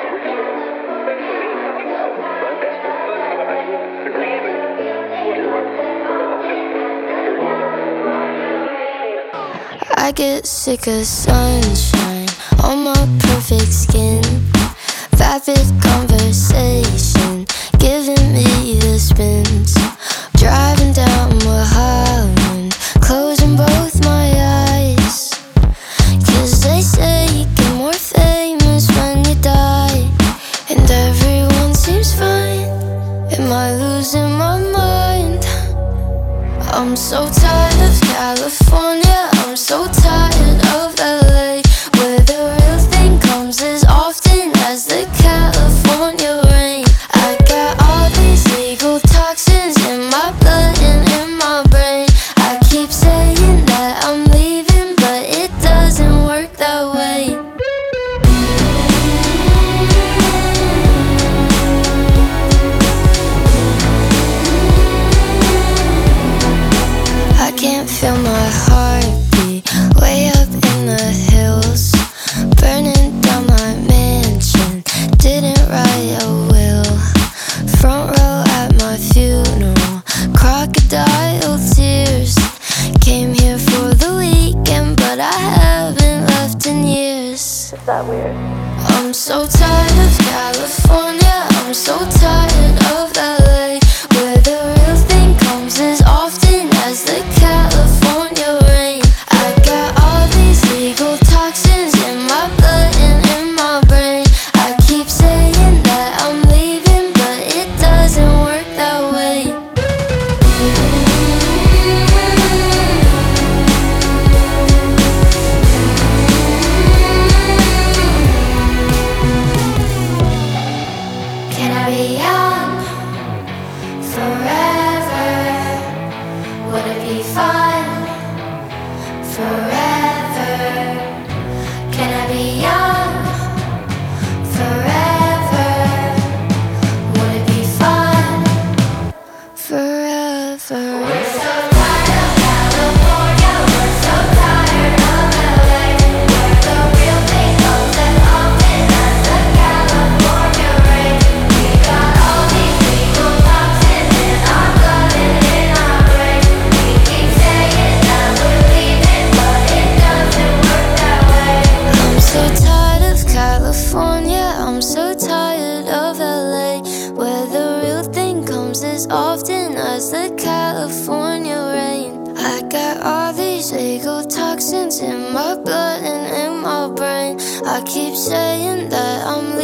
I get sick of sunshine on my perfect skin. Vapid conversation giving me the spins. Driving down Mulholland, closing both my eyes. 'Cause they say you get more famous when you die, and everyone seems fine. Am I losing my mind? I'm so tired of California, I'm so tired of LA, where the real thing comes as often as the California rain. I got all these legal toxins in my blood and in my brain. I keep saying that I'm leaving, but it doesn't work that way. I can't feel my heartbeat way up in the hills, burning down my mansion, didn't write a will. Front row at my funeral, crocodile tears. Came here for the weekend, but I haven't left in years. Is that weird? I'm so tired of California, I'm so tired of LA, where the real thing comes as often as the California rain. I got all these legal toxins in my blood and in my brain. I keep saying that I'm leaving, but it doesn't work that way. Can I be young forever? Would it be fun forever? Can I be young forever? Would it be fun forever? We're so tired of California, we're so tired of LA, where the real thing comes as often as the California rain. We got all these legal toxins in our blood and in our brain. We keep saying that we're leaving, but it doesn't work that way. I'm so tired of California, I'm so tired of LA, where the real thing comes as often as the California rain. I got all these legal toxins in my blood and in my brain. I keep saying that I'm